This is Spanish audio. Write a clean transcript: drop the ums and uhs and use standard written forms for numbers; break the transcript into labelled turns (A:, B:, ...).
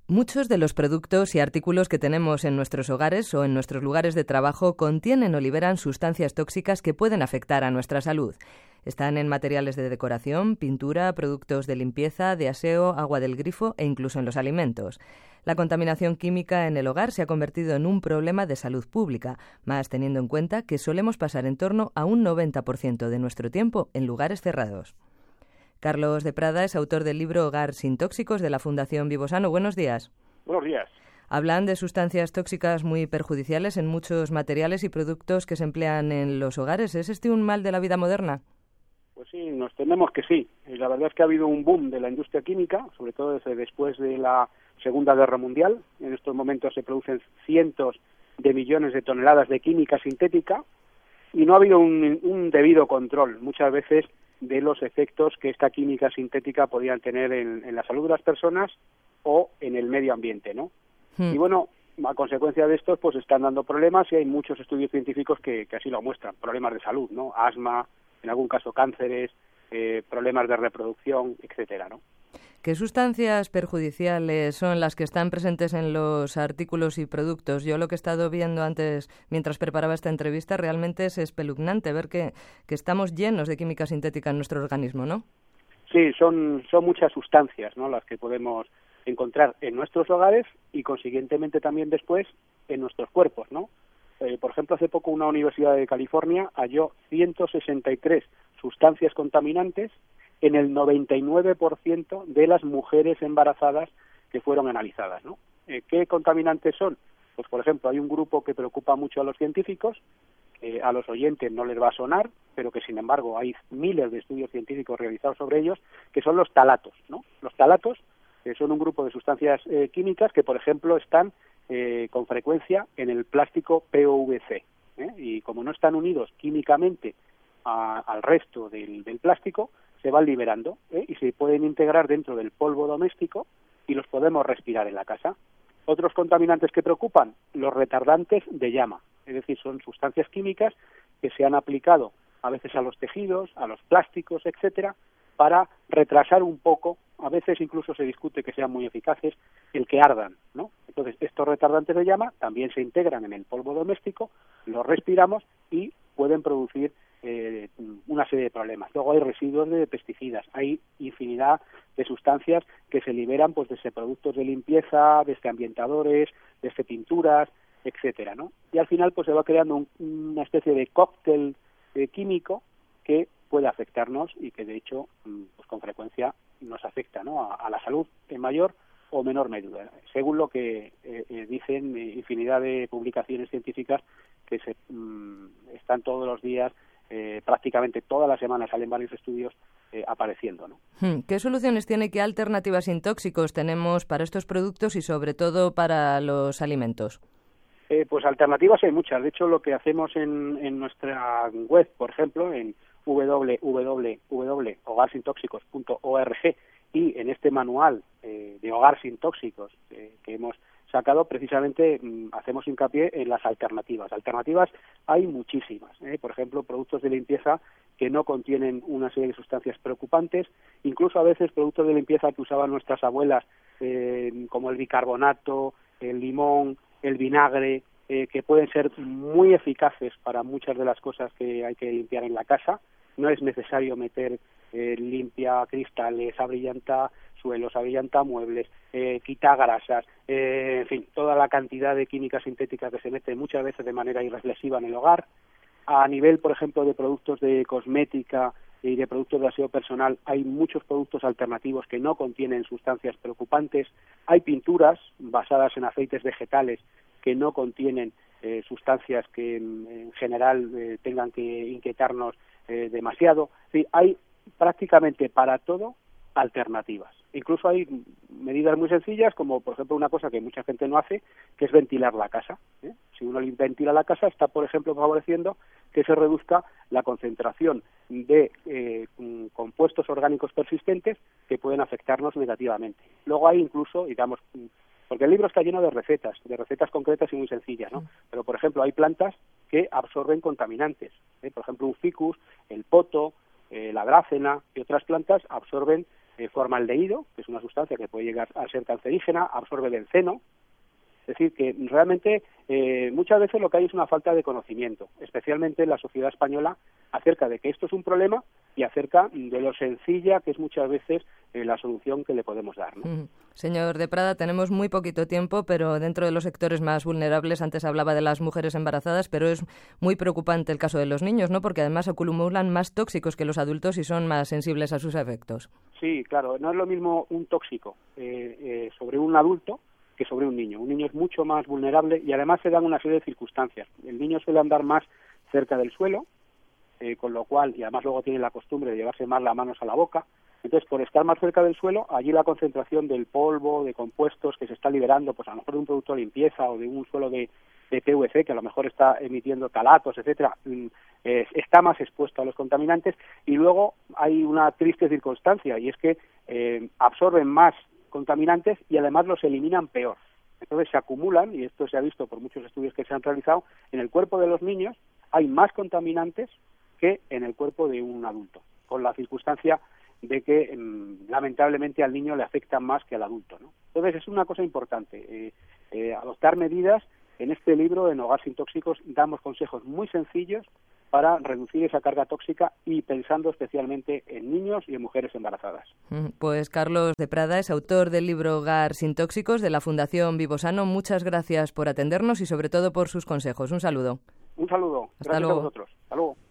A: Muchos de los productos y artículos que tenemos en nuestros hogares o en nuestros lugares de trabajo contienen o liberan sustancias tóxicas que pueden afectar a nuestra salud. Están en materiales de decoración, pintura, productos de limpieza, de aseo, agua del grifo e incluso en los alimentos. La contaminación química en el hogar se ha convertido en un problema de salud pública, más teniendo en cuenta que solemos pasar en torno a un 90% de nuestro tiempo en lugares cerrados. Carlos de Prada es autor del libro Hogar sin tóxicos de la Fundación Vivosano. Buenos días.
B: Buenos días.
A: Hablan de sustancias tóxicas muy perjudiciales en muchos materiales y productos que se emplean en los hogares. ¿Es este un mal de la vida moderna?
B: Pues sí, nos tememos que sí. La verdad es que ha habido un boom de la industria química, sobre todo desde después de la Segunda Guerra Mundial. En estos momentos se producen cientos de millones de toneladas de química sintética y no ha habido un debido control muchas veces de los efectos que esta química sintética podían tener en la salud de las personas o en el medio ambiente, ¿no? Y bueno, a consecuencia de esto, pues están dando problemas y hay muchos estudios científicos que así lo muestran, problemas de salud, ¿no? Asma, en algún caso cánceres, problemas de reproducción, etcétera, ¿no?
A: ¿Qué sustancias perjudiciales son las que están presentes en los artículos y productos? Yo lo que he estado viendo antes, mientras preparaba esta entrevista, realmente es espeluznante ver que estamos llenos de química sintética en nuestro organismo, ¿no?
B: Sí, son muchas sustancias, ¿no?, las que podemos encontrar en nuestros hogares y, consiguientemente, también después en nuestros cuerpos, ¿no? Por ejemplo, hace poco una universidad de California halló 163 sustancias contaminantes en el 99% de las mujeres embarazadas que fueron analizadas, ¿no? ¿Qué contaminantes son? Pues, por ejemplo, hay un grupo que preocupa mucho a los científicos, a los oyentes no les va a sonar, pero que, sin embargo, hay miles de estudios científicos realizados sobre ellos, que son los talatos, ¿no? Los talatos son un grupo de sustancias químicas que, por ejemplo, están con frecuencia en el plástico PVC, y como no están unidos químicamente al resto del plástico, se van liberando y se pueden integrar dentro del polvo doméstico y los podemos respirar en la casa. Otros contaminantes que preocupan, los retardantes de llama, es decir, son sustancias químicas que se han aplicado a veces a los tejidos, a los plásticos, etcétera, para retrasar un poco, a veces incluso se discute que sean muy eficaces, el que ardan, ¿no? Entonces, estos retardantes de llama también se integran en el polvo doméstico, los respiramos y pueden producir una serie de problemas. Luego hay residuos de pesticidas, hay infinidad de sustancias que se liberan pues desde productos de limpieza, desde ambientadores, desde pinturas, etcétera, ¿no? Y al final pues se va creando una especie de cóctel químico que puede afectarnos y que de hecho pues con frecuencia nos afecta, ¿no?, a la salud en mayor o menor medida, según lo que dicen infinidad de publicaciones científicas que están todos los días, prácticamente todas las semanas salen varios estudios apareciendo, ¿no?
A: ¿Qué soluciones tiene, qué alternativas sin tóxicos tenemos para estos productos y sobre todo para los alimentos?
B: Pues alternativas hay muchas. De hecho, lo que hacemos en nuestra web, por ejemplo, en www.hogarsintóxicos.org y en este manual de Hogar sin Tóxicos que hemos sacado, precisamente hacemos hincapié en las alternativas. Alternativas hay muchísimas, por ejemplo, productos de limpieza que no contienen una serie de sustancias preocupantes, incluso a veces productos de limpieza que usaban nuestras abuelas, como el bicarbonato, el limón, el vinagre, que pueden ser muy eficaces para muchas de las cosas que hay que limpiar en la casa. No es necesario meter limpia cristales, abrillanta suelos, abrillanta muebles, quita grasas, en fin, toda la cantidad de química sintética que se mete muchas veces de manera irreflexiva en el hogar. A nivel, por ejemplo, de productos de cosmética y de productos de aseo personal, hay muchos productos alternativos que no contienen sustancias preocupantes. Hay pinturas basadas en aceites vegetales que no contienen sustancias que en general tengan que inquietarnos demasiado. Sí, hay prácticamente para todo alternativas. Incluso hay medidas muy sencillas, como por ejemplo una cosa que mucha gente no hace, que es ventilar la casa. Si uno ventila la casa, está, por ejemplo, favoreciendo que se reduzca la concentración de compuestos orgánicos persistentes que pueden afectarnos negativamente. Luego hay incluso, digamos, porque el libro está lleno de recetas concretas y muy sencillas, ¿no? Pero, por ejemplo, hay plantas que absorben contaminantes. Por ejemplo, un ficus, el poto, la drácena y otras plantas absorben formaldehído, que es una sustancia que puede llegar a ser cancerígena, absorbe benceno. Es decir, que realmente muchas veces lo que hay es una falta de conocimiento, especialmente en la sociedad española, acerca de que esto es un problema y acerca de lo sencilla que es muchas veces la solución que le podemos dar, ¿no?
A: Señor de Prada, tenemos muy poquito tiempo, pero dentro de los sectores más vulnerables, antes hablaba de las mujeres embarazadas, pero es muy preocupante el caso de los niños, ¿no? Porque además acumulan más tóxicos que los adultos y son más sensibles a sus efectos.
B: Sí, claro, no es lo mismo un tóxico sobre un adulto que sobre un niño. Un niño es mucho más vulnerable y además se dan una serie de circunstancias. El niño suele andar más cerca del suelo, con lo cual, y además luego tiene la costumbre de llevarse más las manos a la boca. Entonces, por estar más cerca del suelo, allí la concentración del polvo, de compuestos que se está liberando, pues a lo mejor de un producto de limpieza o de un suelo de PVC, que a lo mejor está emitiendo talatos, etcétera, está más expuesto a los contaminantes. Y luego hay una triste circunstancia, y es que absorben más contaminantes y además los eliminan peor. Entonces se acumulan, y esto se ha visto por muchos estudios que se han realizado, en el cuerpo de los niños hay más contaminantes que en el cuerpo de un adulto, con la circunstancia de que lamentablemente al niño le afectan más que al adulto, ¿no? Entonces es una cosa importante, adoptar medidas. En este libro, en Hogar sin Tóxicos, damos consejos muy sencillos para reducir esa carga tóxica y pensando especialmente en niños y en mujeres embarazadas.
A: Pues Carlos de Prada es autor del libro Hogar sin Tóxicos de la Fundación Vivosano. Muchas gracias por atendernos y sobre todo por sus consejos. Un saludo.
B: Un saludo.
A: Hasta
B: Gracias
A: luego.
B: a vosotros. Hasta luego.